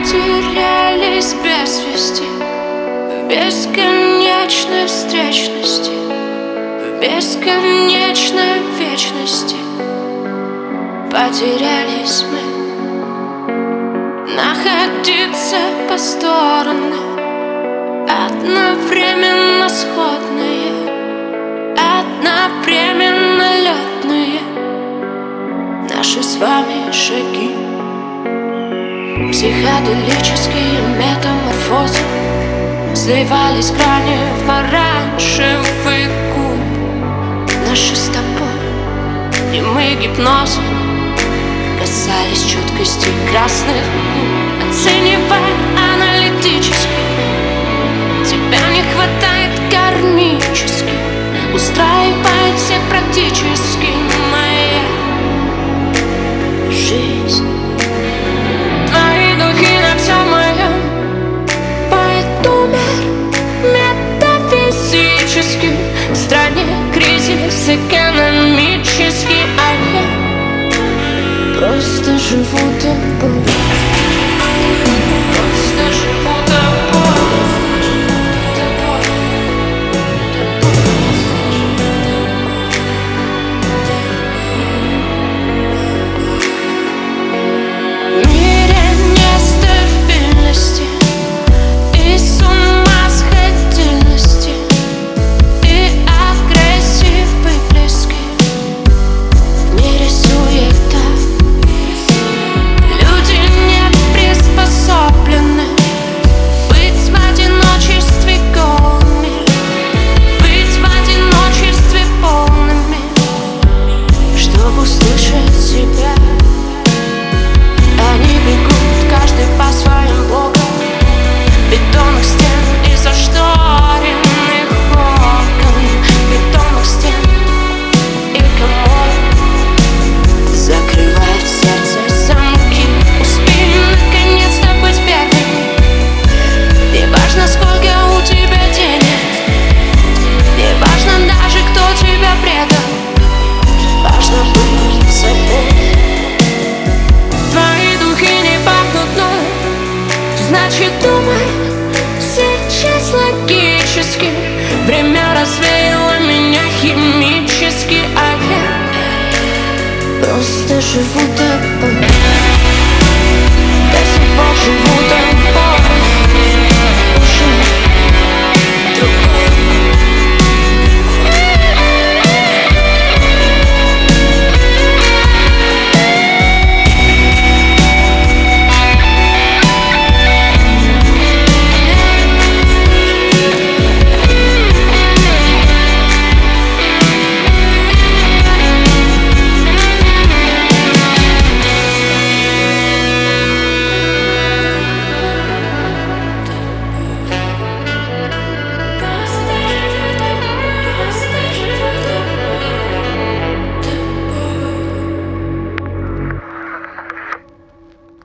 потерялись без вести в бесконечной встречности, в бесконечной вечности. Потерялись мы, находиться по сторонам, одновременно сходные, одновременно летные. Наши с вами шаги, психоделические метаморфозы, сливались грани в оранжевый куб. Наши с тобой немые гипнозы касались чуткости красных губ. Оценивай аналитически, тебя не хватает кармически, устраивает всех практически моя жизнь. Твои духи на всем моем, поэтому метафизически в стране кризис экономический, а я просто живу тобой. Просто живу тобой. В мире нестабильности и с ума сходильности, и агрессии выплески. В мире суета, люди не приспособлены быть в одиночестве голыми, быть в одиночестве полными, чтобы услышать себя. Они бегут, каждый по своим блокам, бетонных стен и зашторенных окон, бетонных стен и комод. Закрывает в сердце замки, успей наконец-то быть первым. Не важно, сколько у тебя денег, не важно даже, кто тебя предал, важно быть собой. Твои духи не пахнут мной, значит думай сейчас логически. Время развеяло меня химически, а я просто живу тобой. До сих пор живу тобой.